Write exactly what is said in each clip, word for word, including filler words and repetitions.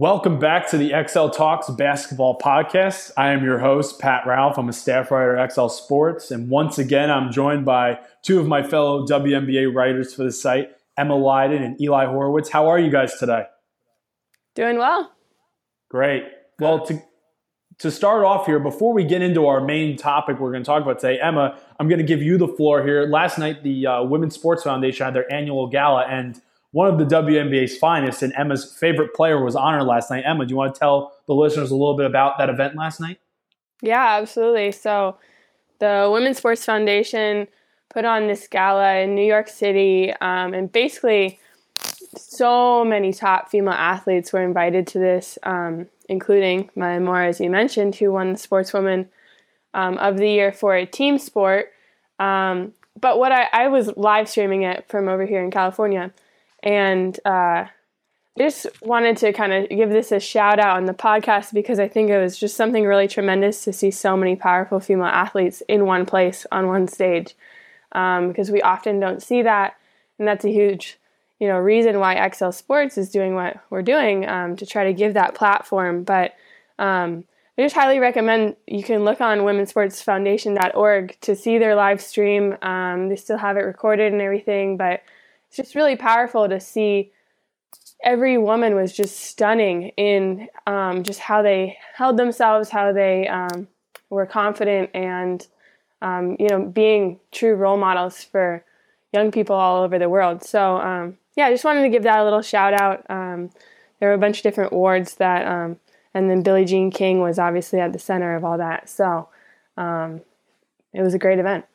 Welcome back to the X L Talks Basketball Podcast. I am your host, Pat Ralph. I'm a staff writer at X L Sports. And once again, I'm joined by two of my fellow W N B A writers for the site, Emma Lydon and Eli Horowitz. How are you guys today? Doing well. Great. Well, to, to start off here, before we get into our main topic we're going to talk about today, Emma, I'm going to give you the floor here. Last night, the uh, Women's Sports Foundation had their annual gala, and one of the W N B A's finest and Emma's favorite player was honored last night. Emma, do you want to tell the listeners a little bit about that event last night? Yeah, absolutely. So the Women's Sports Foundation put on this gala in New York City, um, and basically so many top female athletes were invited to this, um, including Maya Moore, as you mentioned, who won the Sportswoman um, of the Year for a team sport. Um, but what I, I was live streaming it from over here in California. And uh, I just wanted to kind of give this a shout out on the podcast because I think it was just something really tremendous to see so many powerful female athletes in one place on one stage, um, because we often don't see that. And that's a huge, you know, reason why X L Sports is doing what we're doing, um, to try to give that platform. But um, I just highly recommend you can look on women's sports foundation dot org to see their live stream. Um, they still have it recorded and everything, but it's just really powerful to see every woman was just stunning in um, just how they held themselves, how they um, were confident, and um, you know, being true role models for young people all over the world. So um, yeah, I just wanted to give that a little shout out. Um, there were a bunch of different awards that, um, and then Billie Jean King was obviously at the center of all that. So um, it was a great event.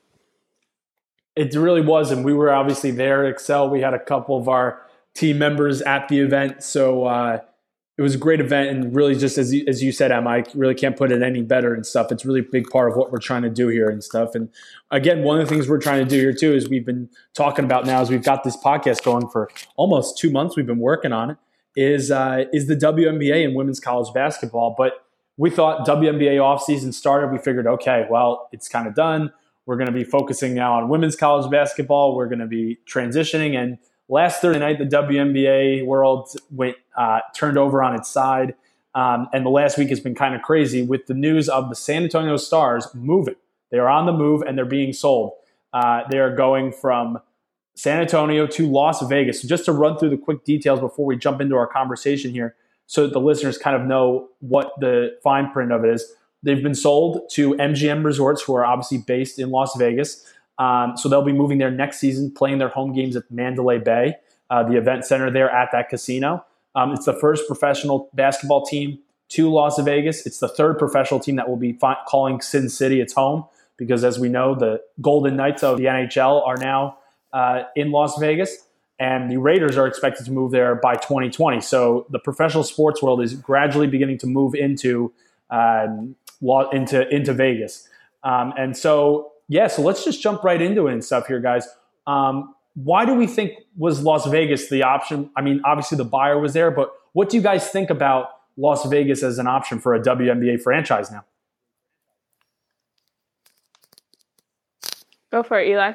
It really was, and we were obviously there at Excel. We had a couple of our team members at the event, so uh, it was a great event, and really just as you, as you said, Emma, I really can't put it any better and stuff. It's really a big part of what we're trying to do here and stuff. And again, one of the things we're trying to do here too is we've been talking about now as we've got this podcast going for almost two months. We've been working on it. Is uh, is the W N B A and women's college basketball? But we thought W N B A offseason started. We figured, okay, well, it's kind of done. We're going to be focusing now on women's college basketball. We're going to be transitioning. And last Thursday night, the W N B A world went uh, turned over on its side. Um, and the last week has been kind of crazy with the news of the San Antonio Stars moving. They are on the move and they're being sold. Uh, they are going from San Antonio to Las Vegas. So just to run through the quick details before we jump into our conversation here so that the listeners kind of know what the fine print of it is. They've been sold to M G M Resorts, who are obviously based in Las Vegas. Um, so they'll be moving there next season, playing their home games at Mandalay Bay, uh, the event center there at that casino. Um, it's the first professional basketball team to Las Vegas. It's the third professional team that will be fi- calling Sin City its home because, as we know, the Golden Knights of the N H L are now uh, in Las Vegas, and the Raiders are expected to move there by twenty twenty. So the professional sports world is gradually beginning to move into um, into into Vegas. Um, and so, yeah, so let's just jump right into it and stuff here, guys. Um, why do we think was Las Vegas the option? I mean, obviously the buyer was there, but what do you guys think about Las Vegas as an option for a W N B A franchise now? Go for it, Eli.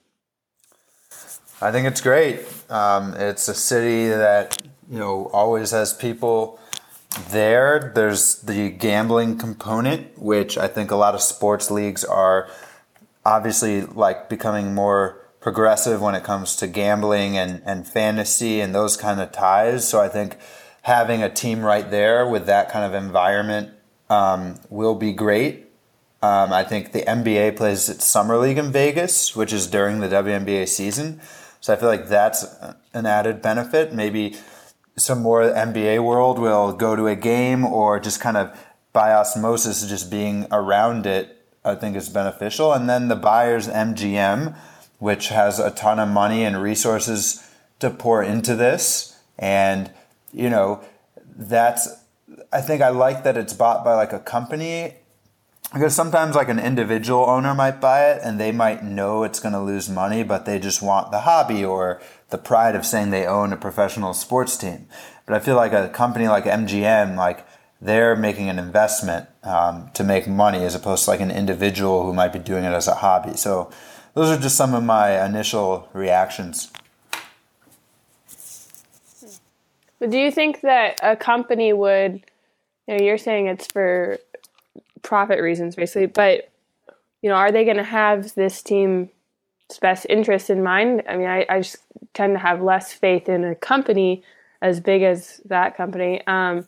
I think it's great. Um, it's a city that, you know, always has people there. There's the gambling component, which I think a lot of sports leagues are obviously like becoming more progressive when it comes to gambling and, and fantasy and those kind of ties. So I think having a team right there with that kind of environment um, will be great. Um, I think the N B A plays its summer league in Vegas, which is during the W N B A season. So I feel like that's an added benefit. Maybe some more N B A world will go to a game or just kind of by osmosis just being around it, I think is beneficial. And then the buyer's M G M, which has a ton of money and resources to pour into this. And, you know, that's, I think I like that it's bought by like a company, because sometimes like an individual owner might buy it and they might know it's going to lose money, but they just want the hobby or the pride of saying they own a professional sports team. But I feel like a company like M G M, like they're making an investment um, to make money as opposed to like an individual who might be doing it as a hobby. So those are just some of my initial reactions. But do you think that a company would, you know, you're saying it's for profit reasons basically, but, you know, are they going to have this team's best interest in mind? I mean, I, I just tend to have less faith in a company as big as that company um,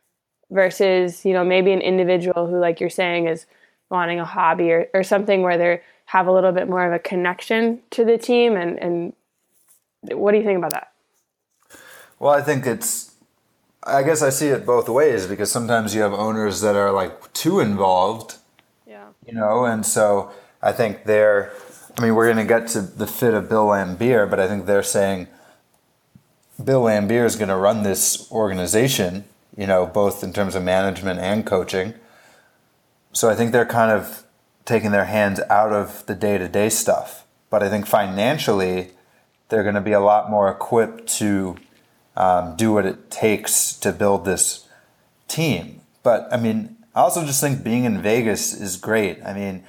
versus, you know, maybe an individual who, like you're saying, is wanting a hobby or, or something where they have a little bit more of a connection to the team. And, and what do you think about that? Well, I think it's, I guess I see it both ways because sometimes you have owners that are like too involved, yeah, you know, and so I think they're, I mean, we're going to get to the fit of Bill Laimbeer, but I think they're saying Bill Laimbeer is going to run this organization, you know, both in terms of management and coaching. So I think they're kind of taking their hands out of the day-to-day stuff. But I think financially, they're going to be a lot more equipped to Um, do what it takes to build this team. But, I mean, I also just think being in Vegas is great. I mean,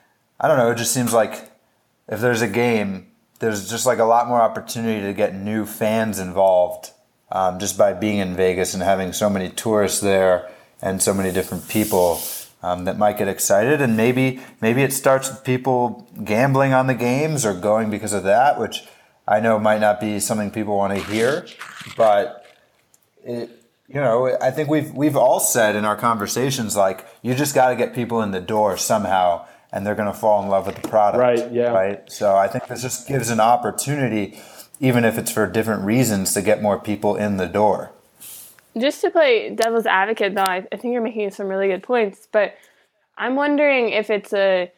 I don't know, it just seems like if there's a game, there's just like a lot more opportunity to get new fans involved um, just by being in Vegas and having so many tourists there and so many different people um, that might get excited. And maybe maybe it starts with people gambling on the games or going because of that, which I know might not be something people want to hear, but it, you know, I think we've we've all said in our conversations, like, you just got to get people in the door somehow, and they're going to fall in love with the product. Right, yeah. Right? So I think this just gives an opportunity, even if it's for different reasons, to get more people in the door. Just to play devil's advocate, though, I, I think you're making some really good points, but I'm wondering if it's a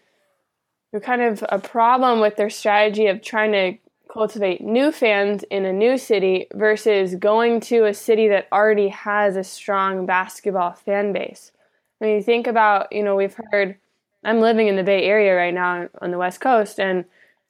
kind of a problem with their strategy of trying to cultivate new fans in a new city versus going to a city that already has a strong basketball fan base. When you think about, you know, we've heard, I'm living in the Bay Area right now on the West Coast, and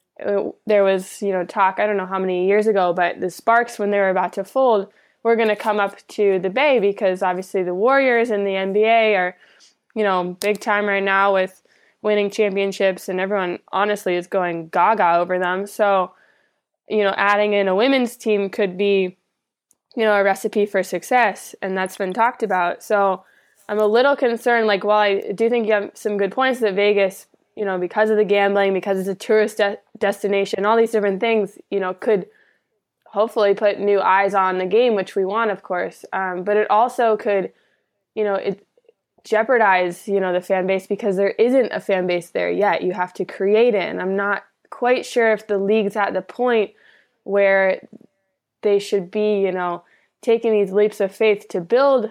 there was, you know, talk, I don't know how many years ago, but the Sparks, when they were about to fold, were going to come up to the Bay because obviously the Warriors and the N B A are, you know, big time right now with winning championships, and everyone honestly is going gaga over them. So, you know, adding in a women's team could be, you know, a recipe for success, and that's been talked about. So I'm a little concerned, like, while I do think you have some good points that Vegas, you know, because of the gambling, because it's a tourist de- destination, all these different things, you know, could hopefully put new eyes on the game, which we want, of course. Um, but it also could, you know, it jeopardize, you know, the fan base because there isn't a fan base there yet. You have to create it, and I'm not quite sure if the league's at the point where they should be, you know, taking these leaps of faith to build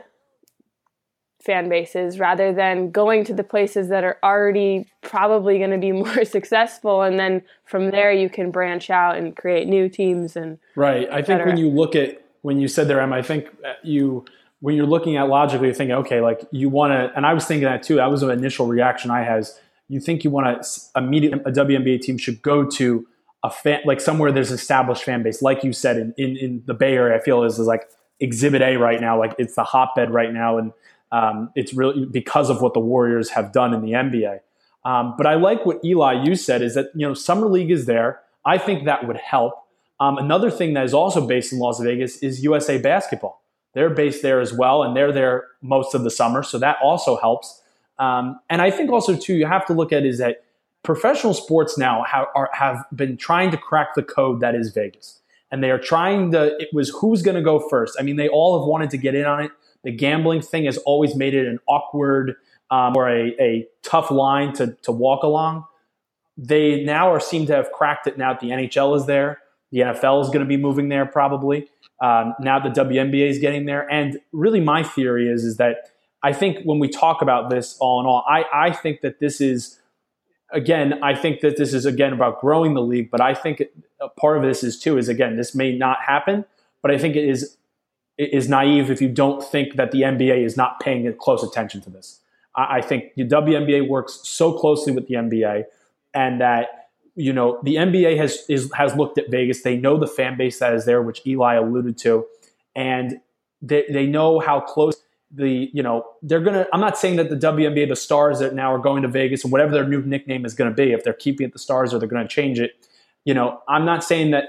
fan bases rather than going to the places that are already probably going to be more successful, and then from there you can branch out and create new teams. And right. I think when you look at, when you said there, Em, I think you, when you're looking at logically, you're thinking, okay, like you want to, and I was thinking that too, that was an initial reaction I had. You think you want to immediately, a W N B A team should go to a fan, like somewhere there's established fan base, like you said, in, in, in the Bay Area. I feel is, is like Exhibit A right now, like it's the hotbed right now, and um, it's really because of what the Warriors have done in the N B A. Um, but I like what Eli, you said, is that, you know, Summer League is there. I think that would help. Um, another thing that is also based in Las Vegas is U S A Basketball. They're based there as well, and they're there most of the summer, so that also helps. Um, and I think also, too, you have to look at is that professional sports now have, are, have been trying to crack the code that is Vegas. And they are trying to, it was who's going to go first. I mean, they all have wanted to get in on it. The gambling thing has always made it an awkward um, or a, a tough line to, to walk along. They now are seem to have cracked it now that the N H L is there. The N F L is going to be moving there probably. Um, now the W N B A is getting there. And really my theory is, is that I think when we talk about this all in all, I, I think that this is, again, I think that this is, again, about growing the league. But I think it, a part of this is, too, is, again, this may not happen. But I think it is it is naive if you don't think that the N B A is not paying close attention to this. I, I think the W N B A works so closely with the N B A, and that, you know, the N B A has is, has looked at Vegas. They know the fan base that is there, which Eli alluded to. And they they know how close the, you know, they're going to, I'm not saying that the W N B A, the Stars that now are going to Vegas and whatever their new nickname is going to be, if they're keeping it the Stars or they're going to change it, you know, I'm not saying that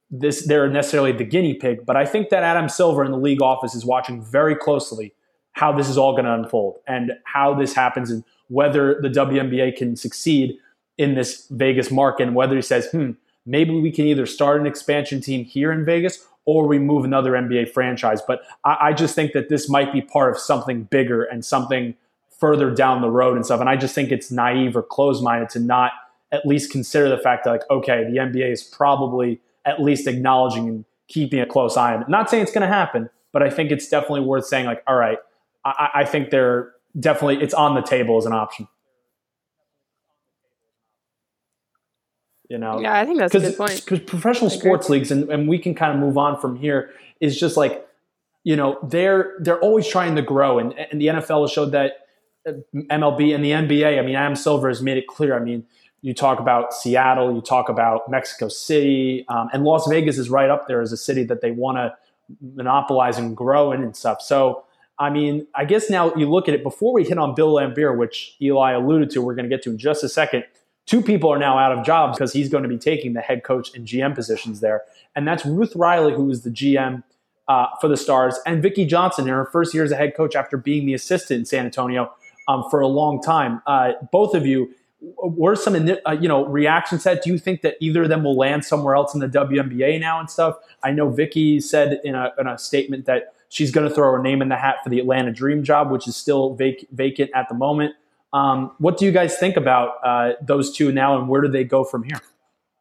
this they're necessarily the guinea pig, but I think that Adam Silver in the league office is watching very closely how this is all going to unfold and how this happens and whether the W N B A can succeed in this Vegas market and whether he says, hmm, maybe we can either start an expansion team here in Vegas or we move another N B A franchise. But I, I just think that this might be part of something bigger and something further down the road and stuff. And I just think it's naive or closed-minded to not at least consider the fact that, like, okay, the N B A is probably at least acknowledging and keeping a close eye on it. Not saying it's going to happen, but I think it's definitely worth saying, like, all right, I, I think they're definitely, it's on the table as an option. You know? Yeah, I think that's a good point. Because professional sports leagues, and, and we can kind of move on from here, is just like, you know, they're they're always trying to grow. And, and the N F L has showed that, M L B and the N B A, I mean, Adam Silver has made it clear. I mean, you talk about Seattle, you talk about Mexico City, um, and Las Vegas is right up there as a city that they want to monopolize and grow in and stuff. So, I mean, I guess now you look at it, before we hit on Bill Laimbeer, which Eli alluded to, we're going to get to in just a second, two people are now out of jobs because he's going to be taking the head coach and G M positions there. And that's Ruth Riley, who was the G M uh, for the Stars, and Vicki Johnson in her first year as a head coach after being the assistant in San Antonio um, for a long time. Uh, both of you, were some uh, you know reactions to that? Do you think that either of them will land somewhere else in the W N B A now and stuff? I know Vicki said in a, in a statement that she's going to throw her name in the hat for the Atlanta Dream job, which is still vac- vacant at the moment. Um, what do you guys think about uh, those two now, and where do they go from here?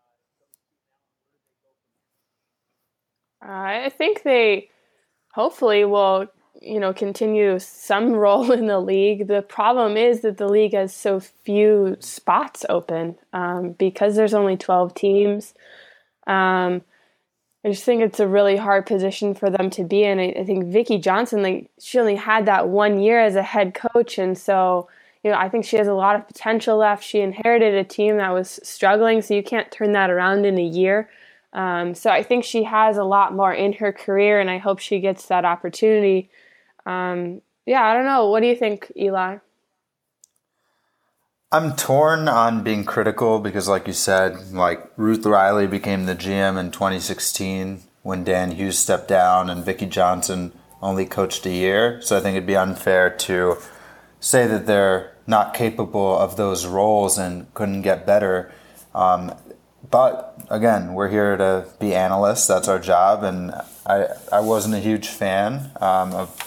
I think they hopefully will, you know, continue some role in the league. The problem is that the league has so few spots open um, because there's only twelve teams. Um, I just think it's a really hard position for them to be in. I, I think Vicki Johnson, like, she only had that one year as a head coach, and so, you know, I think she has a lot of potential left. She inherited a team that was struggling, so you can't turn that around in a year. Um, so I think she has a lot more in her career, and I hope she gets that opportunity. Um, yeah, I don't know. What do you think, Eli? I'm torn on being critical because, like you said, like Ruth Riley became the G M in twenty sixteen when Dan Hughes stepped down, and Vicki Johnson only coached a year. So I think it'd be unfair to say that they're not capable of those roles and couldn't get better. Um, but again, we're here to be analysts. That's our job, and I I wasn't a huge fan um, of.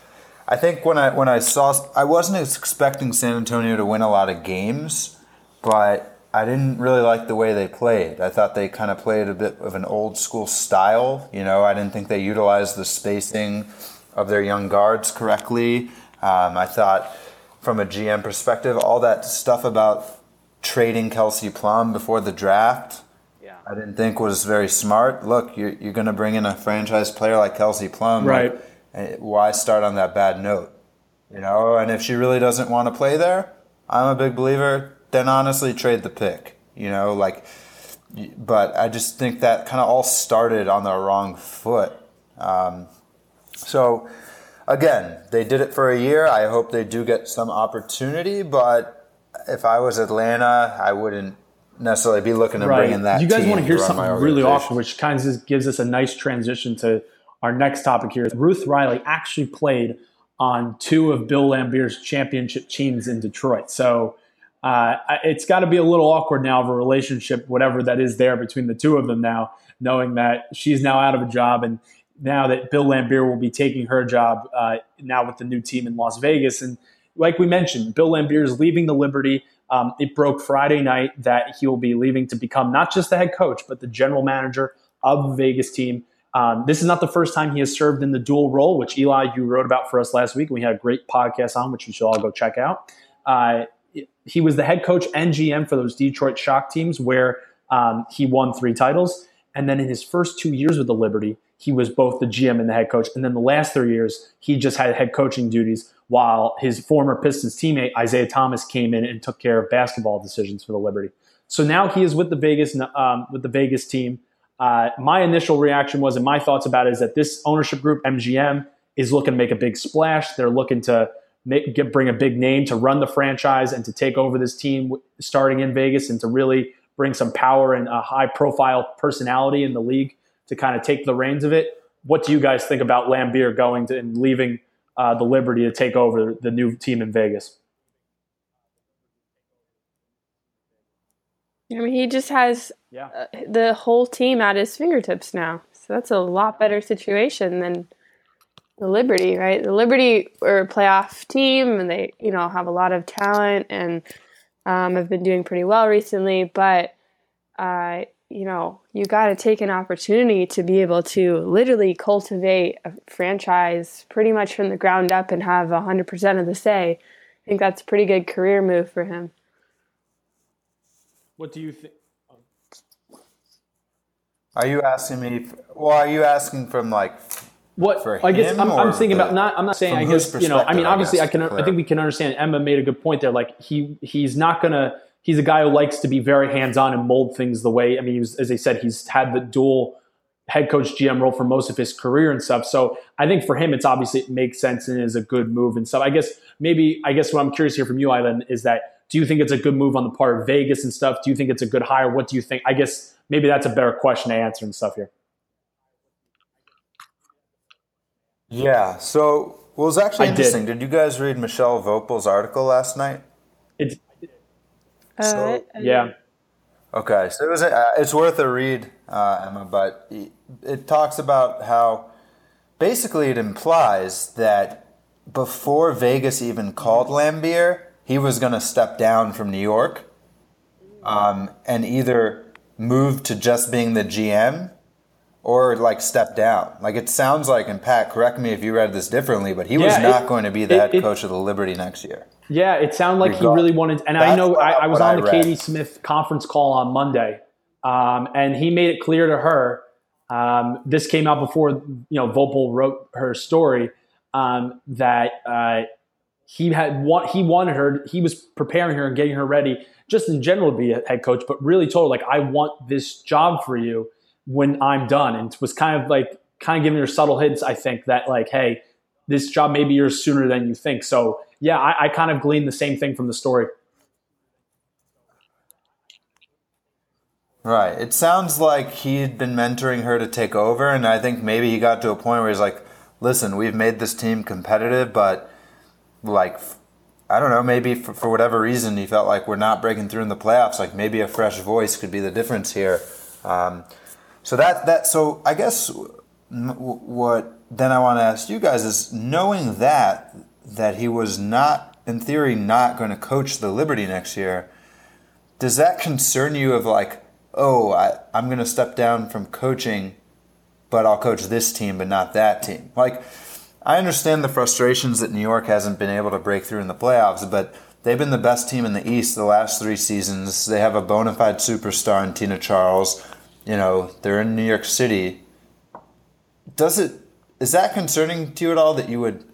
I think when I when I saw, I wasn't expecting San Antonio to win a lot of games, but I didn't really like the way they played. I thought they kind of played a bit of an old school style. You know, I didn't think they utilized the spacing of their young guards correctly. Um, I thought from a G M perspective, all that stuff about trading Kelsey Plum before the draft, yeah. I didn't think was very smart. Look, you're, you're going to bring in a franchise player like Kelsey Plum. Right. Like, why start on that bad note? You know, and if she really doesn't want to play there, I'm a big believer, then honestly trade the pick. You know, like, but I just think that kind of all started on the wrong foot. Um, so, again, they did it for a year. I hope they do get some opportunity, but if I was Atlanta, I wouldn't necessarily be looking to right. bring in that You guys team want to hear to something really awkward, which kind of just gives us a nice transition to our next topic here. Ruth Riley actually played on two of Bill Laimbeer's championship teams in Detroit. So uh, it's got to be a little awkward now of a relationship, whatever that is there between the two of them now, knowing that she's now out of a job and now that Bill Laimbeer will be taking her job uh, now with the new team in Las Vegas. And like we mentioned, Bill Laimbeer is leaving the Liberty. Um, it broke Friday night that he will be leaving to become not just the head coach, but the general manager of the Vegas team. Um, this is not the first time he has served in the dual role, which Eli, you wrote about for us last week. We had a great podcast on, which you should all go check out. Uh, he was the head coach and G M for those Detroit Shock teams where um, he won three titles. And then in his first two years with the Liberty, he was both the G M and the head coach. And then the last three years, he just had head coaching duties while his former Pistons teammate, Isaiah Thomas, came in and took care of basketball decisions for the Liberty. So now he is with the Vegas, um, with the Vegas team. Uh, my initial reaction was, and my thoughts about it is that this ownership group, M G M, is looking to make a big splash. They're looking to make, get, bring a big name to run the franchise and to take over this team starting in Vegas and to really bring some power and a high-profile personality in the league to kind of take the reins of it. What do you guys think about Laimbeer going to and leaving uh, the Liberty to take over the new team in Vegas? I mean, he just has Yeah. uh, the whole team at his fingertips now. So that's a lot better situation than the Liberty, right? The Liberty are a playoff team, and they, you know, have a lot of talent and um, have been doing pretty well recently. But, uh, you know, you got to take an opportunity to be able to literally cultivate a franchise pretty much from the ground up and have one hundred percent of the say. I think that's a pretty good career move for him. What do you think? Are you asking me? Well, are you asking from like What for I guess him I'm, I'm or thinking the- about not. I'm not saying. from I whose guess you know. I mean, perspective, I obviously, I, guess, can. to I clear. think we can understand. Emma made a good point there. Like he he's not gonna. He's a guy who likes to be very hands on and mold things the way. I mean, he was, as I said, he's had the dual head coach G M role for most of his career and stuff. So I think for him, it's obviously it makes sense and is a good move and stuff. I guess maybe I guess what I'm curious here from you, Island, is that do you think it's a good move on the part of Vegas and stuff? Do you think it's a good hire? What do you think? I guess maybe that's a better question to answer and stuff here. Yeah. So what was actually I did. interesting? Did. you guys read Michelle Vopel's article last night? It's Uh, yeah. Okay, so it was a, uh, it's worth a read, uh, Emma. But it, it talks about how basically it implies that before Vegas even called Laimbeer, he was going to step down from New York, um, and either move to just being the G M or like step down. Like it sounds like, and Pat, correct me if you read this differently, but he was Yeah, not it- going to be the it- head it- coach of the Liberty next year. Yeah, it sounded like he Regard- really wanted, and I That's know what- I, I was what on I the read. Katie Smith conference call on Monday, um, and he made it clear to her. Um, this came out before you know Vopel wrote her story um, that uh, he had want, he wanted her. He was preparing her and getting her ready, just in general to be a head coach, but really told her like, I want this job for you when I'm done, and was kind of like kind of giving her subtle hints. I think that like, hey, this job may be yours sooner than you think. So yeah, I, I kind of gleaned the same thing from the story. Right. It sounds like he had been mentoring her to take over, and I think maybe he got to a point where he's like, listen, we've made this team competitive, but like, I don't know, maybe for, for whatever reason he felt like we're not breaking through in the playoffs. Like maybe a fresh voice could be the difference here. Um, so that, that, so I guess what then I want to ask you guys is, knowing that, that he was not, in theory, not going to coach the Liberty next year, does that concern you of like, oh, I, I'm going to step down from coaching, but I'll coach this team, but not that team? Like, I understand the frustrations that New York hasn't been able to break through in the playoffs, but they've been the best team in the East the last three seasons. They have a bona fide superstar in Tina Charles. You know, they're in New York City. Does it, is that concerning to you at all that you would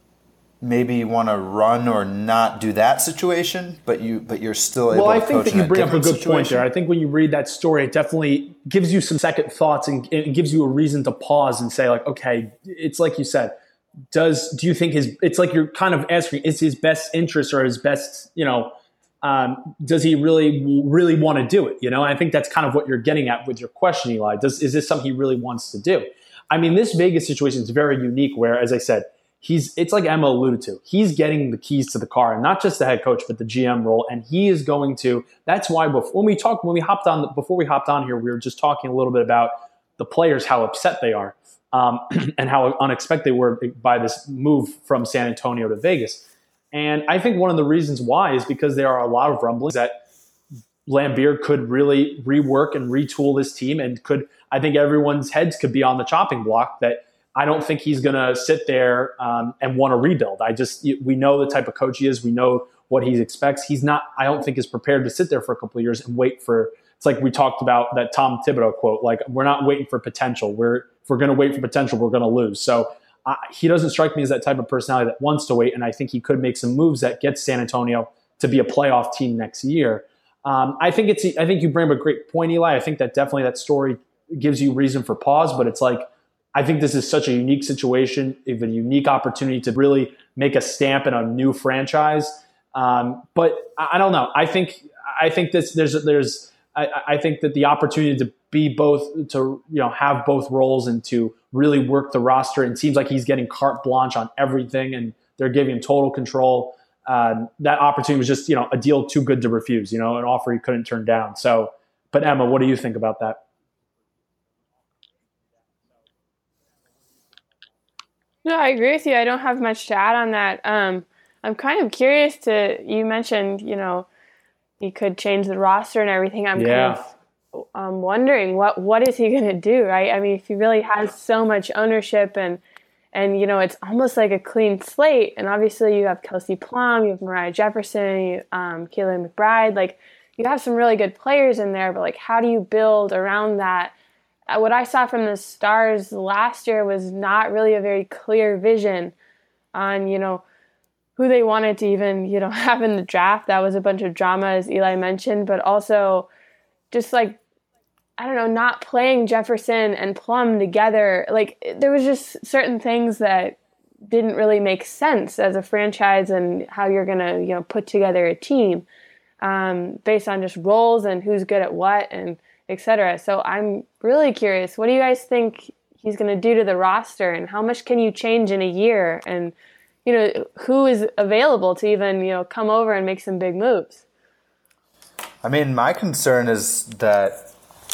maybe want to run or not do that situation, but you but you're still able Well, I to think coach that in you a bring up a different good point situation? there. I think when you read that story, it definitely gives you some second thoughts and it gives you a reason to pause and say like, okay, it's like you said, does, do you think his, it's like you're kind of asking, is his best interest or his best, you know, um, does he really, really want to do it? You know, and I think that's kind of what you're getting at with your question, Eli. Does, is this something he really wants to do? I mean, this Vegas situation is very unique where, as I said, he's, it's like Emma alluded to, he's getting the keys to the car, and not just the head coach, but the G M role. And he is going to, that's why before, when we talked, when we hopped on, before we hopped on here, we were just talking a little bit about the players, how upset they are, um, and how unexpected they were by this move from San Antonio to Vegas. And I think one of the reasons why is because there are a lot of rumblings that Laimbeer could really rework and retool this team, and could, I think everyone's heads could be on the chopping block, that I don't think he's going to sit there um, and want to rebuild. I just, we know the type of coach he is. We know what he expects. He's not, I don't think is prepared to sit there for a couple of years and wait for, it's like we talked about that Tom Thibodeau quote, like, we're not waiting for potential. We're, if we're going to wait for potential, we're going to lose. So uh, he doesn't strike me as that type of personality that wants to wait. And I think he could make some moves that get San Antonio to be a playoff team next year. Um, I think it's, I think you bring up a great point, Eli. I think that definitely that story gives you reason for pause, but it's like, I think this is such a unique situation, a unique opportunity to really make a stamp in a new franchise. Um, but I, I don't know. I think I think this there's there's I, I think that the opportunity to be both, to you know have both roles and to really work the roster, and it seems like he's getting carte blanche on everything, and they're giving him total control. Um, that opportunity was just you know a deal too good to refuse. You know, an offer he couldn't turn down. So, but Emma, what do you think about that? No, I agree with you. I don't have much to add on that. Um, I'm kind of curious to, you mentioned, you know, he could change the roster and everything. I'm yeah. kind of um, wondering what, what is he going to do, right? I mean, if he really has so much ownership and, and, you know, it's almost like a clean slate. And obviously you have Kelsey Plum, you have Mariah Jefferson, you, um, Kayla McBride. Like, you have some really good players in there, but like, how do you build around that? What I saw from the Stars last year was not really a very clear vision on, you know, who they wanted to even, you know, have in the draft. That was a bunch of drama, as Eli mentioned, but also just like, I don't know, not playing Jefferson and Plum together. Like, there was just certain things that didn't really make sense as a franchise and how you're going to, you know, put together a team um, based on just roles and who's good at what and et cetera. So I'm really curious, what do you guys think he's going to do to the roster, and how much can you change in a year? And, you know, who is available to even, you know, come over and make some big moves? I mean, my concern is that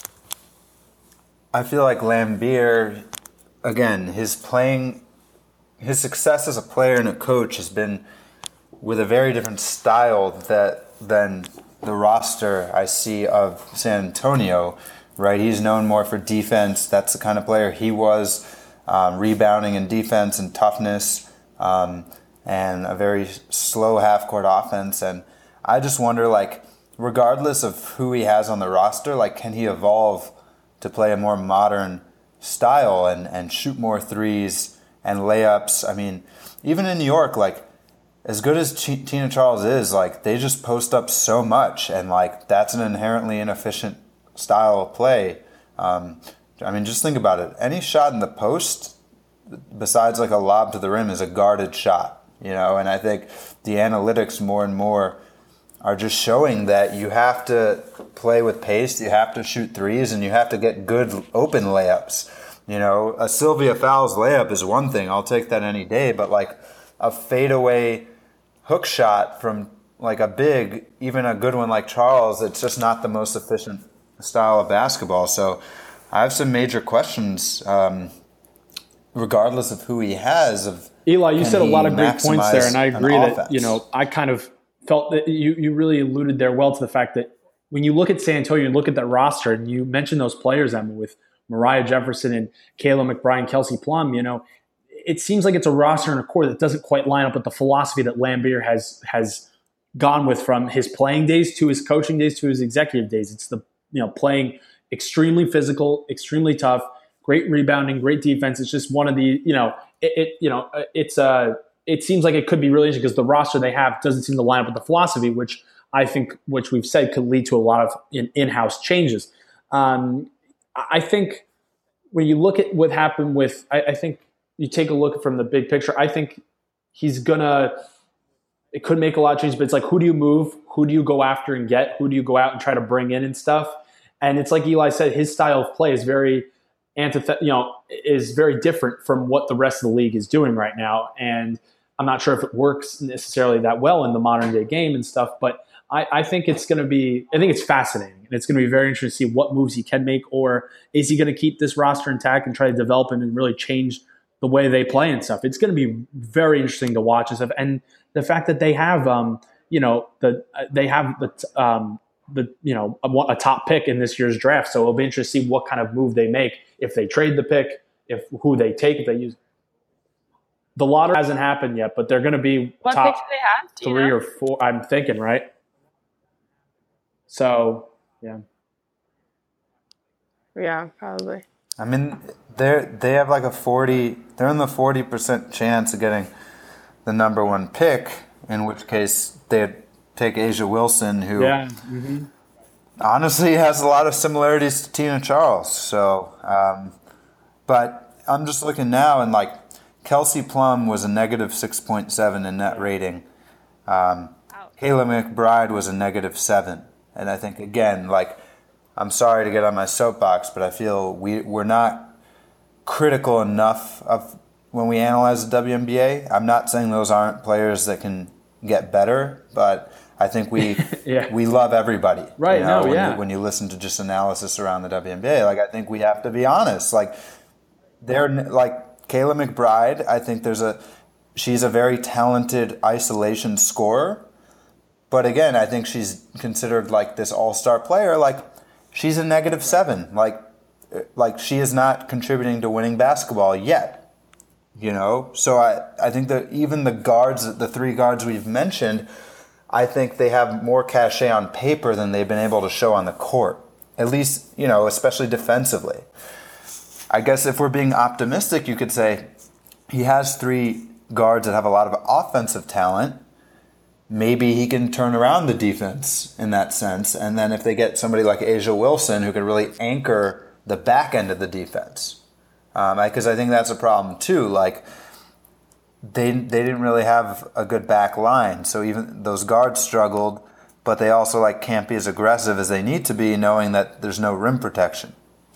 I feel like Laimbeer, again, his playing, his success as a player and a coach has been with a very different style that than the roster I see of San Antonio, right? He's known more for defense. That's the kind of player he was, um, rebounding and defense and toughness, um, and a very slow half-court offense. And I just wonder, like, regardless of who he has on the roster, like, can he evolve to play a more modern style and, and shoot more threes and layups? I mean, even in New York, like, as good as Ch- Tina Charles is, like, they just post up so much, and like that's an inherently inefficient style of play. Um, I mean, just think about it. Any shot in the post, besides like a lob to the rim, is a guarded shot, you know. And I think the analytics more and more are just showing that you have to play with pace, you have to shoot threes, and you have to get good open layups. You know, a Sylvia Fowles layup is one thing. I'll take that any day, but like a fadeaway hook shot from like a big, even a good one like Charles, it's just not the most efficient style of basketball. So I have some major questions, um, regardless of who he has. Of Eli, you said a lot of great points there, and I agree that offense? you know I kind of felt that you you really alluded there well to the fact that when you look at San Antonio and look at that roster, and you mentioned those players, Emma, with Mariah Jefferson and Kayla McBride and Kelsey Plum, you know, it seems like it's a roster and a core that doesn't quite line up with the philosophy that Laimbeer has has gone with from his playing days to his coaching days to his executive days. It's the you know playing extremely physical, extremely tough, great rebounding, great defense. It's just one of the you know it, it you know it's uh it seems like it could be really interesting because the roster they have doesn't seem to line up with the philosophy, which I think, which we've said, could lead to a lot of in, in-house changes. Um, I think when you look at what happened with, I, I think. You take a look from the big picture, I think he's going to – it could make a lot of changes, but it's like who do you move? Who do you go after and get? Who do you go out and try to bring in and stuff? And it's like Eli said, his style of play is very antith- you know, is very different from what the rest of the league is doing right now. And I'm not sure if it works necessarily that well in the modern day game and stuff, but I, I think it's going to be – I think it's fascinating. And it's going to be very interesting to see what moves he can make, or is he going to keep this roster intact and try to develop him and really change – the way they play and stuff. It's going to be very interesting to watch and stuff. And the fact that they have, um, you know, the uh, they have the um, the you know a, a top pick in this year's draft. So it'll be interesting to see what kind of move they make if they trade the pick, if who they take, if they use. The lottery hasn't happened yet, but they're going to be what top picks do they have? Do you three know? or four. I'm thinking, right? So yeah, Yeah, probably. I mean, they they have like a forty. They're in the forty percent chance of getting the number one pick. In which case, they'd take Asia Wilson, who yeah. Mm-hmm. honestly has a lot of similarities to Tina Charles. So, um, but I'm just looking now, and like Kelsey Plum was a negative six point seven in net rating. Um, Kayla McBride was a negative seven, and I think again, like I'm sorry to get on my soapbox, but I feel we, we're not critical enough of when we analyze the W N B A. I'm not saying those aren't players that can get better, but I think we yeah. we love everybody. Right, you know, no, when yeah. You, when you listen to just analysis around the W N B A, like I think we have to be honest. Like they're like Kayla McBride, I think there's a she's a very talented isolation scorer. But again, I think she's considered like this all-star player. Like she's a negative seven. Like like she is not contributing to winning basketball yet. You know, so I, I think that even the guards, the three guards we've mentioned, I think they have more cachet on paper than they've been able to show on the court. At least, you know, especially defensively. I guess if we're being optimistic, you could say he has three guards that have a lot of offensive talent. Maybe he can turn around the defense in that sense. And then if they get somebody like A'ja Wilson who could really anchor the back end of the defense. Because um, I think that's a problem too. Like they they didn't really have a good back line, so even those guards struggled. But they also like can't be as aggressive as they need to be, knowing that there's no rim protection.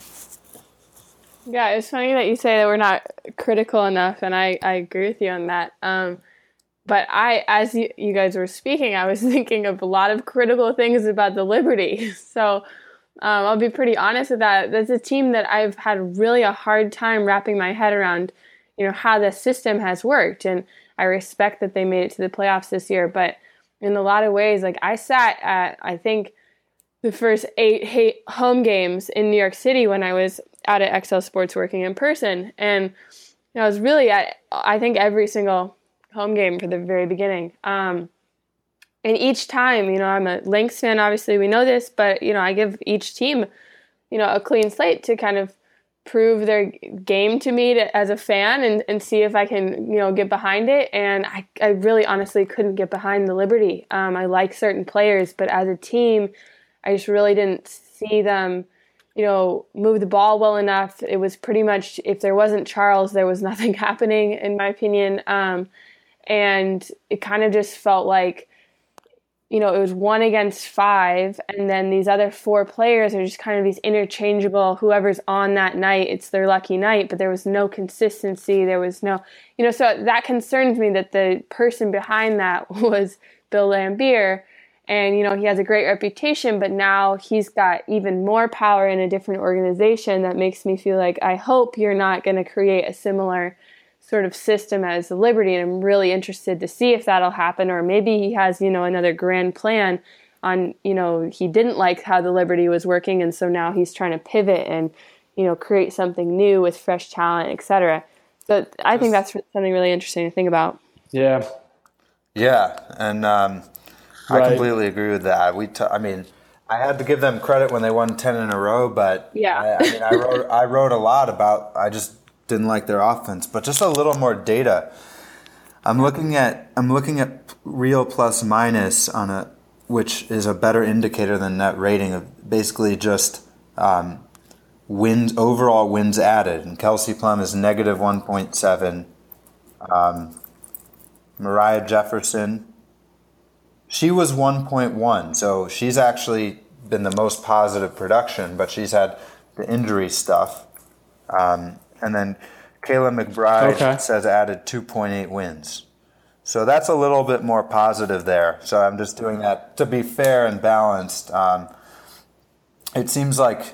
Yeah, it's funny that you say that we're not critical enough, and I, I agree with you on that. Um, but I, as you, you guys were speaking, I was thinking of a lot of critical things about the Liberty. So. Um, I'll be pretty honest with that. That's a team that I've had really a hard time wrapping my head around, you know, how the system has worked. And I respect that they made it to the playoffs this year. But in a lot of ways, like I sat at, I think, the first eight, eight home games in New York City when I was out at X L Sports working in person. And you know, I was really at, I think, every single home game for the very beginning. Um, And each time, you know, I'm a Lynx fan, obviously we know this, but, you know, I give each team, you know, a clean slate to kind of prove their game to me to, as a fan and, and see if I can, you know, get behind it. And I, I really honestly couldn't get behind the Liberty. Um, I like certain players, but as a team, I just really didn't see them, you know, move the ball well enough. It was pretty much, if there wasn't Charles, there was nothing happening, in my opinion. Um, and it kind of just felt like, you know, it was one against five, and then these other four players are just kind of these interchangeable, whoever's on that night, it's their lucky night, but there was no consistency. There was no, you know, so that concerns me that the person behind that was Bill Laimbeer, and, you know, he has a great reputation, but now he's got even more power in a different organization that makes me feel like, I hope you're not going to create a similar sort of system as the Liberty, and I'm really interested to see if that'll happen, or maybe he has, you know, another grand plan on, you know, he didn't like how the Liberty was working, and so now he's trying to pivot and, you know, create something new with fresh talent, et cetera. So I think that's something really interesting to think about. Yeah. Yeah, and um, right. I completely agree with that. We, t- I mean, I had to give them credit when they won ten in a row, but yeah, I, I mean, I wrote, I wrote a lot about, I just didn't like their offense, but just a little more data. I'm looking at I'm looking at real plus minus on a, which is a better indicator than net rating of basically just um, wins overall wins added. And Kelsey Plum is negative one point seven. Um, Mariah Jefferson, she was one point one, so she's actually been the most positive production, but she's had the injury stuff. Um, And then Kayla McBride okay. says added two point eight wins. So that's a little bit more positive there. So I'm just doing that to be fair and balanced. Um, it seems like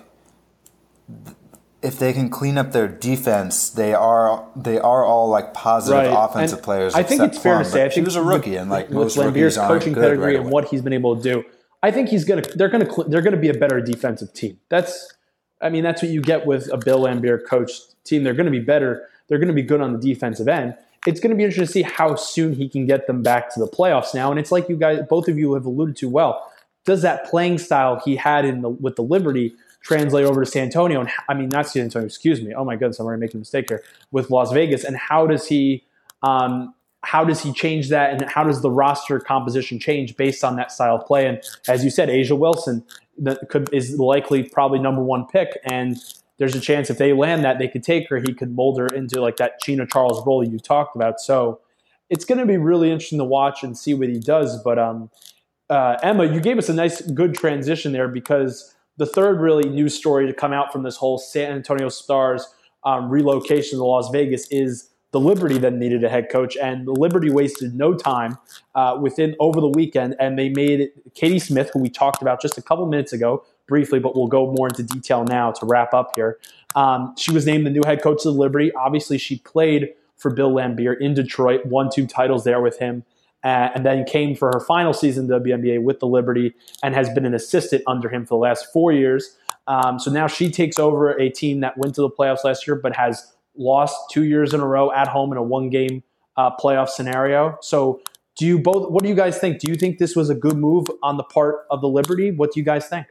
if they can clean up their defense, they are they are all like positive right. offensive and payers. I think it's fair Plum, to say I she think was a rookie, with, and like with most Laimbeer's rookies aren't coaching good pedigree right and away. what he's been able to do, I think he's gonna they're gonna they're gonna be a better defensive team. That's I mean that's what you get with a Bill Laimbeer coached team. They're going to be better. They're going to be good on the defensive end. It's going to be interesting to see how soon he can get them back to the playoffs now. And it's like you guys, both of you have alluded to well. Does that playing style he had in the with the Liberty translate over to San Antonio? And I mean, not San Antonio, excuse me. Oh my goodness, I'm already making a mistake here with Las Vegas. And how does he, um, how does he change that? And how does the roster composition change based on that style of play? And as you said, A'ja Wilson that could, is likely probably number one pick. And there's a chance if they land that they could take her, he could mold her into like that Chena Charles role you talked about. So it's going to be really interesting to watch and see what he does. But um, uh, Emma, you gave us a nice, good transition there because the third really news story to come out from this whole San Antonio Stars um, relocation to Las Vegas is the Liberty that needed a head coach, and the Liberty wasted no time uh, within over the weekend, and they made Katie Smith, who we talked about just a couple minutes ago briefly, but we'll go more into detail now to wrap up here. Um, she was named the new head coach of the Liberty. Obviously, she played for Bill Laimbeer in Detroit, won two titles there with him, uh, and then came for her final season in the W N B A with the Liberty and has been an assistant under him for the last four years. Um, so now she takes over a team that went to the playoffs last year but has lost two years in a row at home in a one-game uh, playoff scenario. So do you both, what do you guys think? Do you think this was a good move on the part of the Liberty? What do you guys think?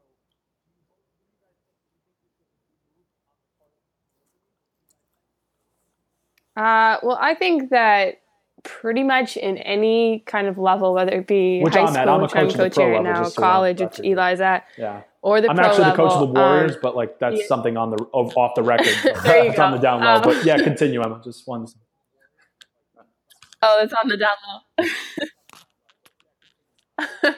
Uh, well, I think that pretty much in any kind of level, whether it be which high I'm school, at. I'm a which I'm coach of the coaching pro right level, now, just so college, you which know, Eli's at, yeah. or the I'm pro actually level. the coach of the Warriors, um, but like that's yeah. something on the of, off the record. There you It's go. on the down low. Um, but yeah, continue, Emma. Just one. Oh, it's on the down low. um,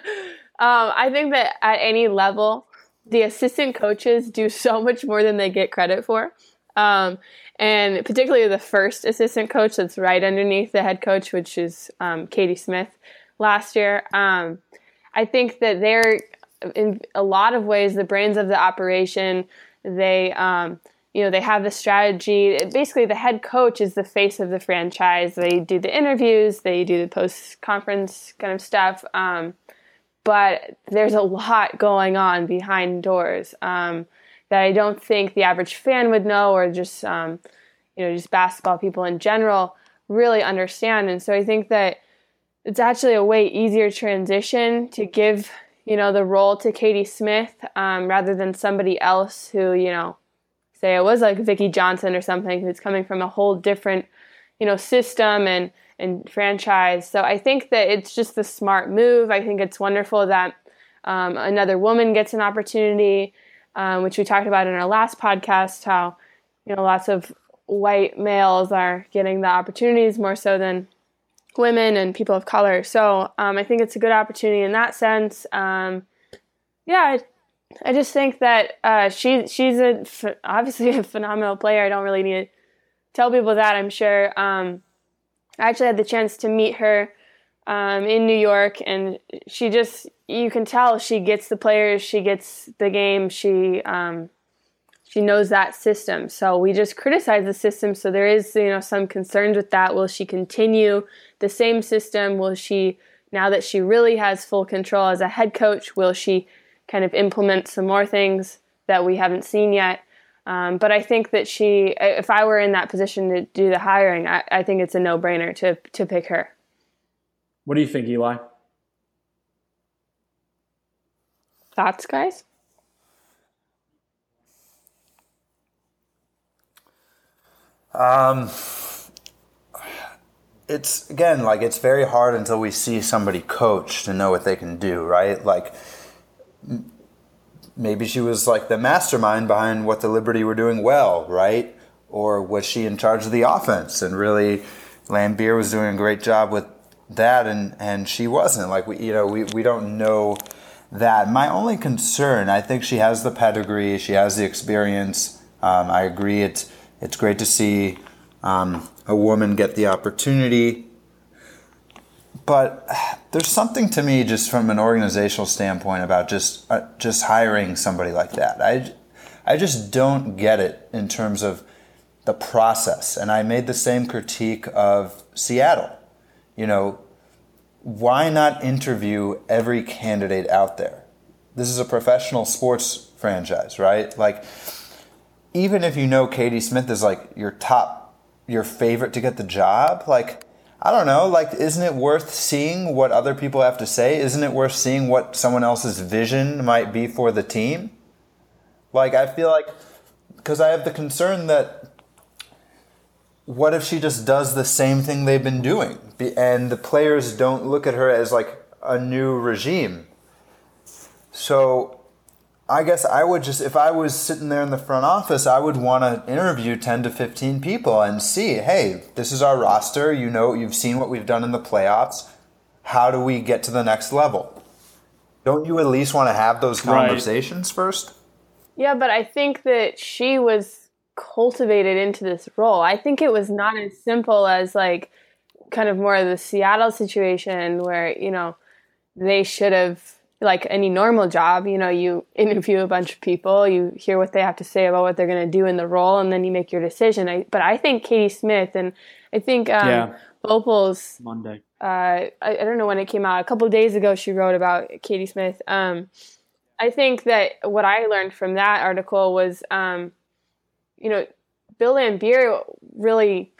I think that at any level, the assistant coaches do so much more than they get credit for. Um, and particularly the first assistant coach that's right underneath the head coach, which is um, Katie Smith last year. Um, I think that they're, in a lot of ways, the brains of the operation. They, um, you know, they have the strategy. Basically, the head coach is the face of the franchise. They do the interviews. They do the post-conference kind of stuff. Um, but there's a lot going on behind doors um, that I don't think the average fan would know, or just, um, you know, just basketball people in general really understand. And so I think that it's actually a way easier transition to give, you know, the role to Katie Smith um, rather than somebody else who, you know, say it was like Vicki Johnson or something, who's coming from a whole different, you know, system and, and franchise. So I think that it's just the smart move. I think it's wonderful that um, another woman gets an opportunity, um, which we talked about in our last podcast, how, you know, lots of white males are getting the opportunities more so than women and people of color. So um, I think it's a good opportunity in that sense. Um, yeah, I, I just think that uh, she she's a obviously a phenomenal player. I don't really need to tell people that, I'm sure. Um, I actually had the chance to meet her um, in New York, and she just, you can tell she gets the players, she gets the game, she um, she knows that system. So we just criticize the system. So there is, you know, some concerns with that. Will she continue the same system? Will she, now that she really has full control as a head coach, will she kind of implement some more things that we haven't seen yet? Um, but I think that she, if I were in that position to do the hiring, I, I think it's a no-brainer to to pick her. What do you think, Eli? Thoughts, guys? Um, it's, again, like, it's very hard until we see somebody coach to know what they can do, right? Like, maybe she was like the mastermind behind what the Liberty were doing well, right? Or was she in charge of the offense? And really, Laimbeer was doing a great job with that, and, and she wasn't. Like, we, you know, we, we don't know that. My only concern, I think she has the pedigree, she has the experience. Um, I agree, it's it's great to see um, a woman get the opportunity. But there's something to me just from an organizational standpoint about just uh, just hiring somebody like that. I, I just don't get it in terms of the process. And I made the same critique of Seattle. You know, why not interview every candidate out there? This is a professional sports franchise, right? Like, even if you know Katie Smith is like your top, your favorite to get the job, like, I don't know, like, isn't it worth seeing what other people have to say? Isn't it worth seeing what someone else's vision might be for the team? Like, I feel like, because I have the concern that what if she just does the same thing they've been doing and the players don't look at her as like a new regime? So I guess I would just, if I was sitting there in the front office, I would want to interview ten to fifteen people and see, hey, this is our roster. You know, you've seen what we've done in the playoffs. How do we get to the next level? Don't you at least want to have those conversations right. first? Yeah, but I think that she was cultivated into this role. I think it was not as simple as like kind of more of the Seattle situation where, you know, they should have, like any normal job, you know, you interview a bunch of people, you hear what they have to say about what they're going to do in the role, and then you make your decision. I, but I think Katie Smith, and I think um, yeah. Voelpel's, Monday. Uh, I, I don't know when it came out. A couple of days ago, she wrote about Katie Smith. Um, I think that what I learned from that article was, um, you know, Bill Laimbeer really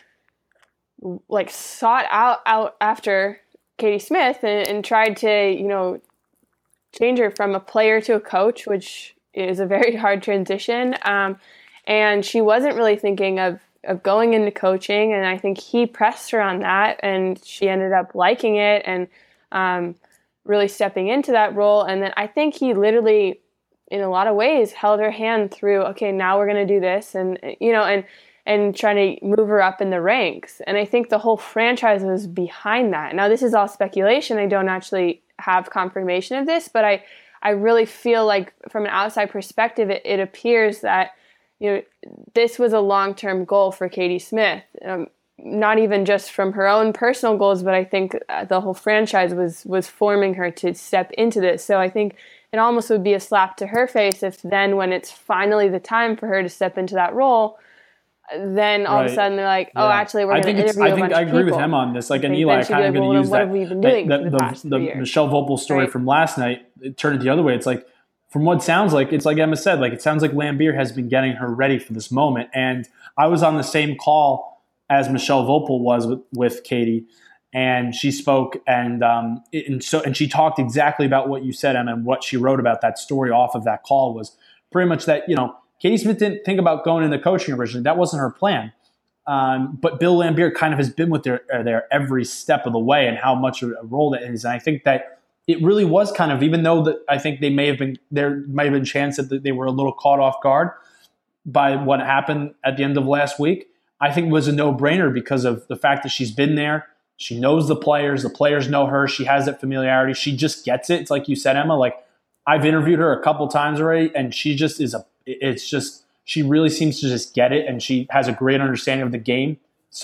like sought out, out after Katie Smith and, and tried to, you know, change her from a player to a coach, which is a very hard transition. Um, and she wasn't really thinking of, of going into coaching. And I think he pressed her on that, and she ended up liking it and um, really stepping into that role. And then I think he literally, in a lot of ways, held her hand through, okay, now we're going to do this. And, you know, and, and trying to move her up in the ranks. And I think the whole franchise was behind that. Now, this is all speculation. I don't actually have confirmation of this, but I, I really feel like from an outside perspective, it, it appears that, you know, this was a long-term goal for Katie Smith, um, not even just from her own personal goals, but I think uh, the whole franchise was, was forming her to step into this. So I think it almost would be a slap to her face if then when it's finally the time for her to step into that role, then all right. of a sudden they're like, oh, yeah. actually, we're going to interview I a think bunch I of agree people. with him on this. Like, and Eli, I kind of going to use what that. Have we been doing that, for the, the, past the, years? the Michelle Voelpel story right. from last night, it turned it the other way. It's like, from what it sounds like, it's like Emma said, like it sounds like Laimbeer has been getting her ready for this moment. And I was on the same call as Michelle Voelpel was with, with Katie, and she spoke, and um, and so and she talked exactly about what you said, Emma, and what she wrote about that story off of that call was pretty much that, you know, Katie Smith didn't think about going into coaching originally. That wasn't her plan. Um, but Bill Laimbeer kind of has been with her there every step of the way, and how much of a role that is. And I think that it really was kind of, even though that I think they may have been, there might have been a chance that they were a little caught off guard by what happened at the end of last week. I think it was a no-brainer because of the fact that she's been there. She knows the players. The players know her. She has that familiarity. She just gets it. It's like you said, Emma, like I've interviewed her a couple times already, and she just is a, it's just, she really seems to just get it, and she has a great understanding of the game.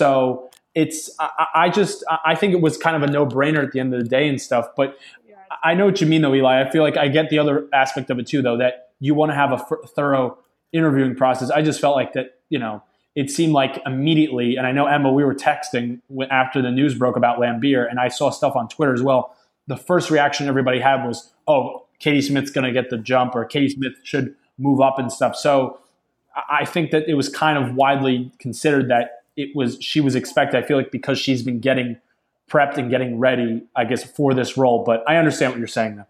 So it's, I, I just, I think it was kind of a no-brainer at the end of the day and stuff. But I know what you mean, though, Eli. I feel like I get the other aspect of it, too, though, that you want to have a f- thorough interviewing process. I just felt like that, you know, it seemed like immediately, and I know, Emma, we were texting after the news broke about Laimbeer, and I saw stuff on Twitter as well. The first reaction everybody had was, oh, Katie Smith's going to get the jump, or Katie Smith should move up and stuff. So I think that it was kind of widely considered that it was she was expected. I feel like because she's been getting prepped and getting ready, I guess, for this role. But I understand what you're saying now.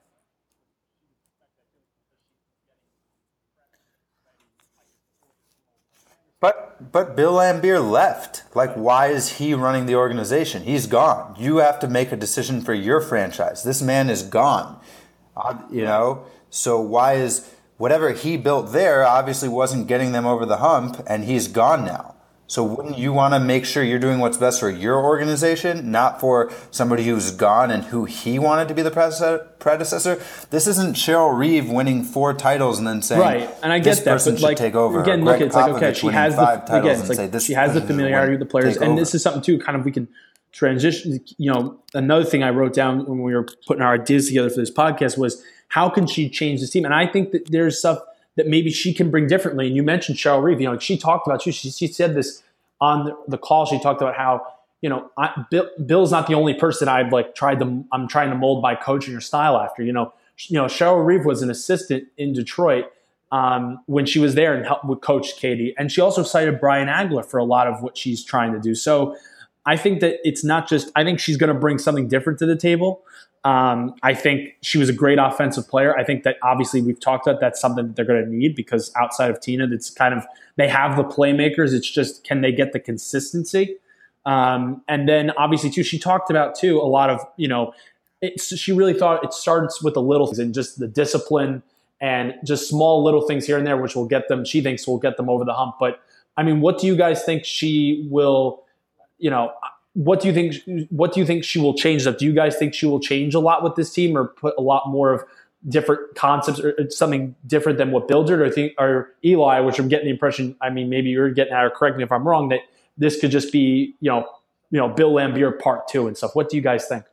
But but Bill Laimbeer left. Like, why is he running the organization? He's gone. You have to make a decision for your franchise. This man is gone. Uh, you know, so why is whatever he built there obviously wasn't getting them over the hump, and he's gone now. So wouldn't you want to make sure you're doing what's best for your organization, not for somebody who's gone and who he wanted to be the predecessor? This isn't Cheryl Reeve winning four titles and then saying, right, and I get this that, person but should like, take over. Again, Greg look, it's like, okay, Popovich she winning has five the titles again, it's and like say, this she has the person familiarity with the players, and over. this is something too. Kind of we can transition. You know, another thing I wrote down when we were putting our ideas together for this podcast was how can she change this team? And I think that there's stuff that maybe she can bring differently. And you mentioned Cheryl Reeve. You know, she talked about you. She, she said this on the, the call. She talked about how, you know, I, Bill, Bill's not the only person I've like tried to, I'm trying to mold my coaching or style after. You know, you know, Cheryl Reeve was an assistant in Detroit um, when she was there and helped with Coach Katie, and she also cited Brian Agler for a lot of what she's trying to do. So I think that it's not just. I think she's going to bring something different to the table. Um, I think she was a great offensive player. I think that obviously we've talked about that's something that they're going to need because outside of Tina, that's kind of they have the playmakers. It's just can they get the consistency? Um, and then obviously too, she talked about too a lot of you know, it's, she really thought it starts with the little things and just the discipline and just small little things here and there, which will get them. She thinks will get them over the hump. But I mean, what do you guys think she will? You know. What do you think? What do you think she will change? Up? Do you guys think she will change a lot with this team, or put a lot more of different concepts or something different than what Bill did, or think or Eli, which I'm getting the impression. I mean, maybe you're getting at, or correct me if I'm wrong, that this could just be you know you know Bill Laimbeer part two and stuff. What do you guys think?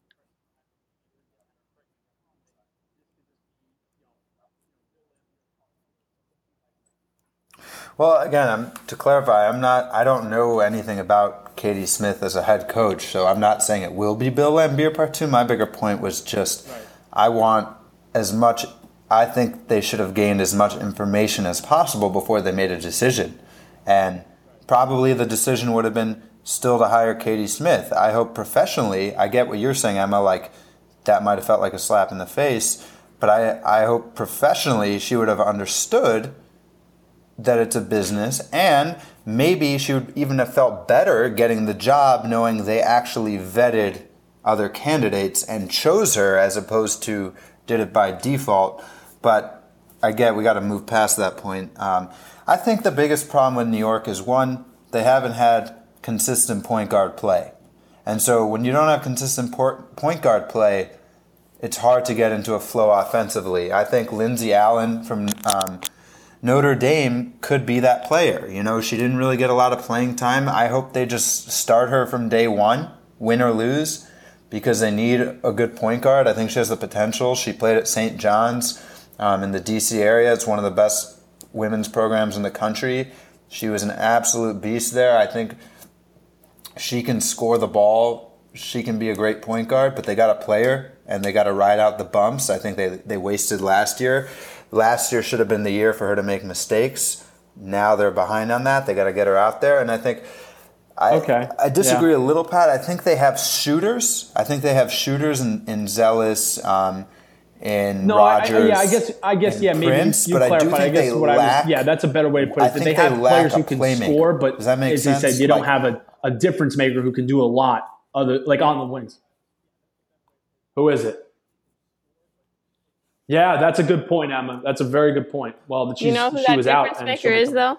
Well, again, I'm, to clarify, I'm not. I don't know anything about Katie Smith as a head coach, so I'm not saying it will be Bill Laimbeer part two. My bigger point was just, right. I want as much. I think they should have gained as much information as possible before they made a decision, and probably the decision would have been still to hire Katie Smith. I hope professionally. I get what you're saying, Emma. Like that might have felt like a slap in the face, but I I hope professionally she would have understood that it's a business, and maybe she would even have felt better getting the job knowing they actually vetted other candidates and chose her as opposed to did it by default. But I get we got to move past that point. Um, I think the biggest problem with New York is, one, they haven't had consistent point guard play. And so when you don't have consistent point guard play, it's hard to get into a flow offensively. I think Lindsay Allen from um, Notre Dame could be that player. You know, she didn't really get a lot of playing time. I hope they just start her from day one, win or lose, because they need a good point guard. I think she has the potential. She played at Saint John's um, in the D C area. It's one of the best women's programs in the country. She was an absolute beast there. I think she can score the ball. She can be a great point guard, but they got to play her, and they got to ride out the bumps. I think they, they wasted last year. Last year should have been the year for her to make mistakes. Now they're behind on that. They got to get her out there. And I think I okay. I disagree yeah. a little, Pat. I think they have shooters. I think they have shooters in, in Zealous, um, in no, Rogers. I, yeah, I guess I guess yeah, maybe Prince, you but clarify. I do think I guess they what lack, I was yeah, that's a better way to put it. I They think have they players lack who can playmaker. score, but does that make as sense? you said, you like, don't have a, a difference maker who can do a lot other like on the wings. Who is it? Yeah, that's a good point, Emma. That's a very good point. Well, that she's, you know who she that was out. difference maker is, though?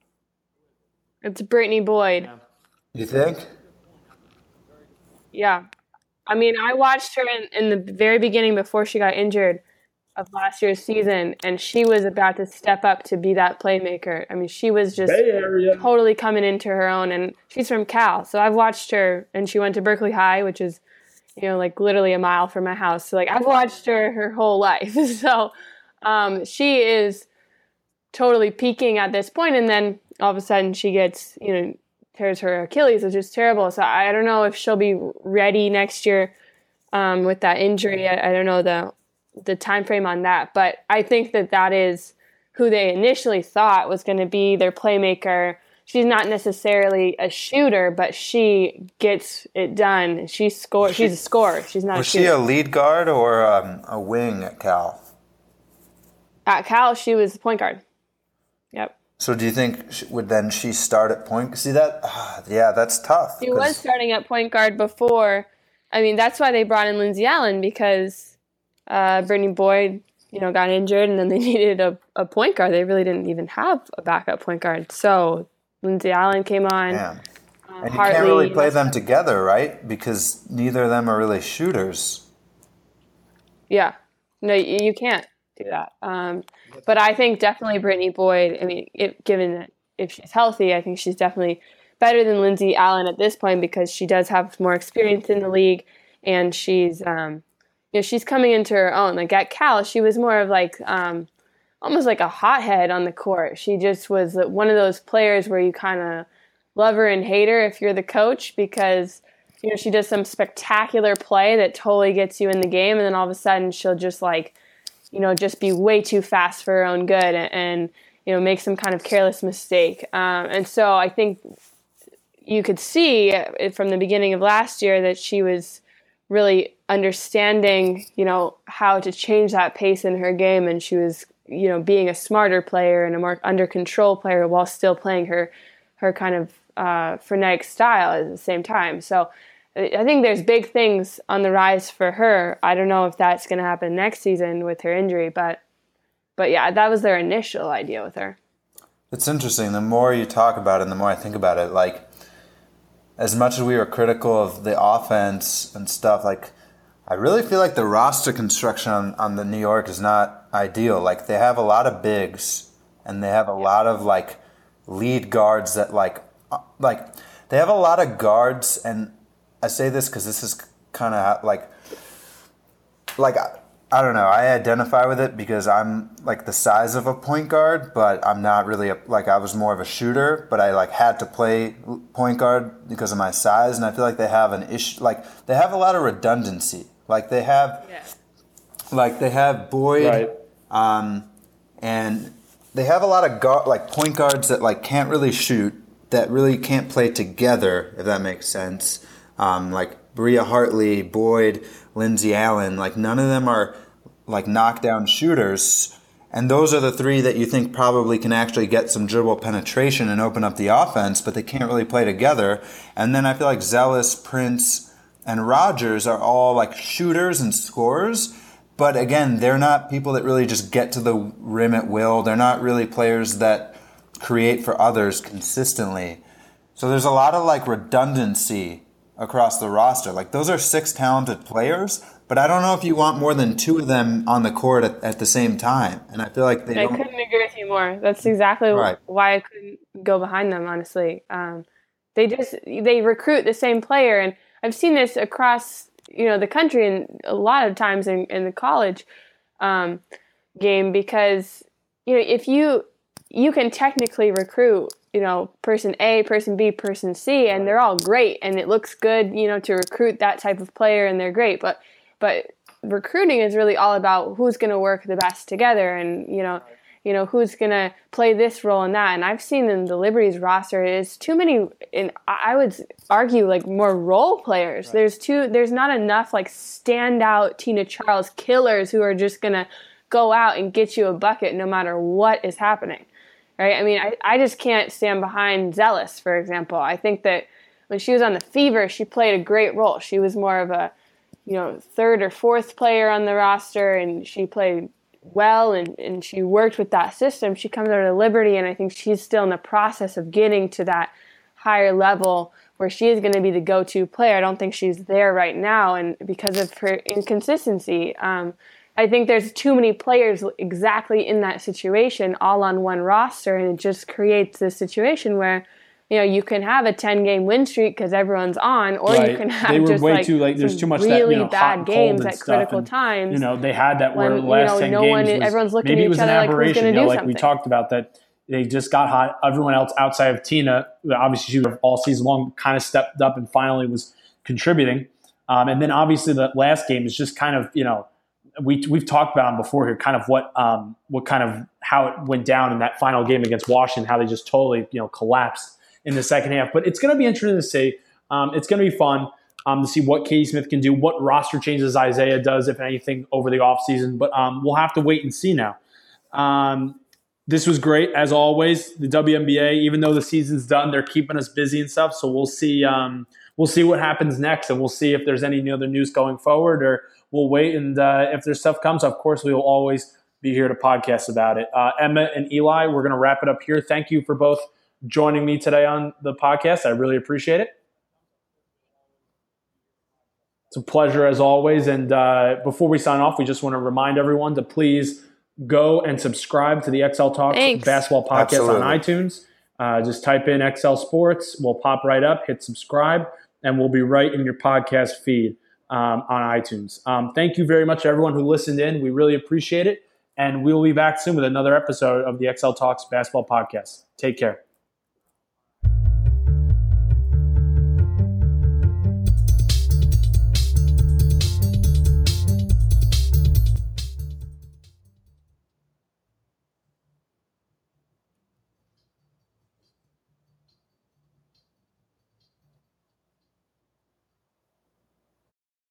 It's Brittany Boyd. Yeah. You think? Yeah. I mean, I watched her in, in the very beginning before she got injured of last year's season, and she was about to step up to be that playmaker. I mean, she was just totally coming into her own, and she's from Cal. So I've watched her, and she went to Berkeley High, which is, you know, like literally a mile from my house. So like I've watched her her whole life. So um, she is totally peaking at this point, and then all of a sudden she gets, you know, tears her Achilles, which is terrible. So I don't know if she'll be ready next year um, with that injury. I, I don't know the the time frame on that, but I think that that is who they initially thought was going to be their playmaker. She's not necessarily a shooter, but she gets it done. She scores. She's a scorer. She's not. Was a shooter. she a lead guard or um, a wing at Cal? At Cal, she was a point guard. Yep. So do you think she, would then she start at point? See that? Ah, yeah, that's tough. She was starting at point guard before. I mean, that's why they brought in Lindsay Allen, because uh, Brittany Boyd, you know, got injured, and then they needed a, a point guard. They really didn't even have a backup point guard. So Lindsay Allen came on. Yeah. Uh, and you Hartley, can't really play them together, right? Because neither of them are really shooters. Yeah. No, you, you can't do that. Um, but I think definitely Brittany Boyd, I mean, it, given that if she's healthy, I think she's definitely better than Lindsay Allen at this point, because she does have more experience in the league, and she's, um, you know, she's coming into her own. Like at Cal, she was more of like, um, almost like a hothead on the court. She just was one of those players where you kind of love her and hate her if you're the coach, because, you know, she does some spectacular play that totally gets you in the game, and then all of a sudden she'll just like, you know, just be way too fast for her own good, and, and you know, make some kind of careless mistake. Um, and so I think you could see from the beginning of last year that she was really understanding, you know, how to change that pace in her game, and she was, you know, being a smarter player and a more under control player while still playing her her kind of uh, frenetic style at the same time. So I think there's big things on the rise for her. I don't know if that's going to happen next season with her injury, but but yeah, that was their initial idea with her. It's interesting. The more you talk about it, and the more I think about it, like, as much as we were critical of the offense and stuff, like, I really feel like the roster construction on, on the New York is not ideal. Like they have a lot of bigs and they have a lot of like lead guards that like uh, like they have a lot of guards, and I say this because this is kind of like like I, I don't know. I identify with it because I'm like the size of a point guard, but I'm not really a, like I was more of a shooter, but I like had to play point guard because of my size, and I feel like they have an issue. Like they have a lot of redundancy. Like they have, yeah. like they have Boyd, right. um, and they have a lot of guard, like point guards that like can't really shoot, that really can't play together, if that makes sense. Um, like Bria Hartley, Boyd, Lindsay Allen, like none of them are like knockdown shooters, and those are the three that you think probably can actually get some dribble penetration and open up the offense, but they can't really play together. And then I feel like Zealous, Prince, and Rogers are all like shooters and scorers, but again, they're not people that really just get to the rim at will. They're not really players that create for others consistently. So there's a lot of like redundancy across the roster. Like those are six talented players, but I don't know if you want more than two of them on the court at, at the same time. And I feel like they I don't. couldn't agree with you more. That's exactly Right. why I couldn't go behind them, honestly. Um, they just, they recruit the same player, and I've seen this across, you know, the country and a lot of times in, in the college um, game, because, you know, if you, you can technically recruit, you know, person A, person B, person C, and they're all great, and it looks good, you know, to recruit that type of player, and they're great. But, but recruiting is really all about who's going to work the best together, and, you know, you know, who's going to play this role and that. And I've seen in the Liberty's roster is too many, and I would argue like more role players. Right. There's too, there's not enough like standout Tina Charles killers who are just going to go out and get you a bucket no matter what is happening. Right? I mean, I, I just can't stand behind Zealous, for example. I think that when she was on the Fever, she played a great role. She was more of a, you know, third or fourth player on the roster, and she played well, and, and she worked with that system. She comes out of Liberty, and I think she's still in the process of getting to that higher level where she is going to be the go-to player. I don't think she's there right now, and because of her inconsistency. Um, I think there's too many players exactly in that situation all on one roster, and it just creates this situation where, you know, you can have a ten-game win streak because everyone's on, or right. you can have they were just way like too, like there's too much really that, you know, bad games at critical and, times. You know, they had that where when, the last you know, ten no games one, was, everyone's looking maybe at it was each an other like who's aberration. going to You know, do like something. we talked about that. They just got hot. Everyone else outside of Tina, obviously she was all season long, kind of stepped up and finally was contributing. Um, and then obviously the last game is just kind of, you know, we we've talked about them before here, kind of what um, what kind of how it went down in that final game against Washington, how they just totally, you know, collapsed in the second half. But it's going to be interesting to see. Um, it's going to be fun um, to see what Katie Smith can do, what roster changes Isaiah does, if anything, over the offseason. But um, we'll have to wait and see now. Um, this was great, as always. The W N B A, even though the season's done, they're keeping us busy and stuff. So we'll see. Um, we'll see what happens next, and we'll see if there's any other news going forward, or we'll wait. And uh, if there's stuff comes, of course, we will always be here to podcast about it. Uh, Emma and Eli, we're going to wrap it up here. Thank you for both joining me today on the podcast. I really appreciate it. It's a pleasure as always. And uh, before we sign off, we just want to remind everyone to please go and subscribe to the X L Talks Thanks. Basketball Podcast Absolutely. on iTunes. Uh, just type in X L Sports. We'll pop right up, hit subscribe, and we'll be right in your podcast feed um, on iTunes. Um, thank you very much, everyone who listened in. We really appreciate it. And we'll be back soon with another episode of the X L Talks Basketball Podcast. Take care.